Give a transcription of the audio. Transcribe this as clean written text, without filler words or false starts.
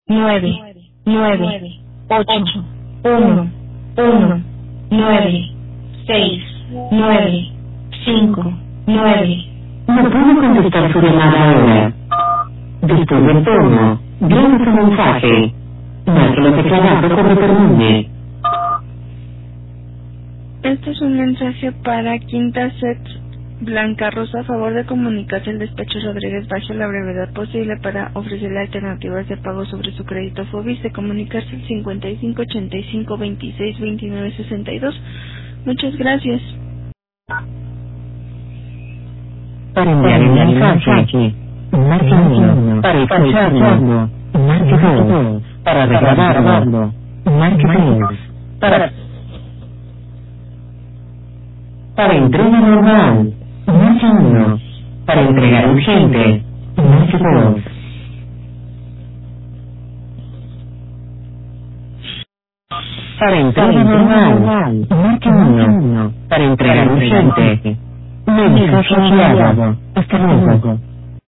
9, 9, 8, 1, 1, 9, 6, 9, 5, 9. No puedo contestar su llamada ahora. Después del tono, graba su mensaje. Márquelo teclado cuando termine. Este es un mensaje para Quinta Set Blanca Rosa. A favor de comunicarse el despacho Rodríguez bajo la brevedad posible para ofrecerle alternativas de pago sobre su crédito Fobis, de comunicarse al 55 85 26 29 62. Muchas gracias. Para enviar el mensaje, marque 1. Para escucharlo, marque 2. Para regrabarlo, marque 3. Para entrega normal, marque 1. Para entregar urgente, marque 2. Para entrega normal, marque 1. Para entregar urgente, mensaje enviado. Hasta luego.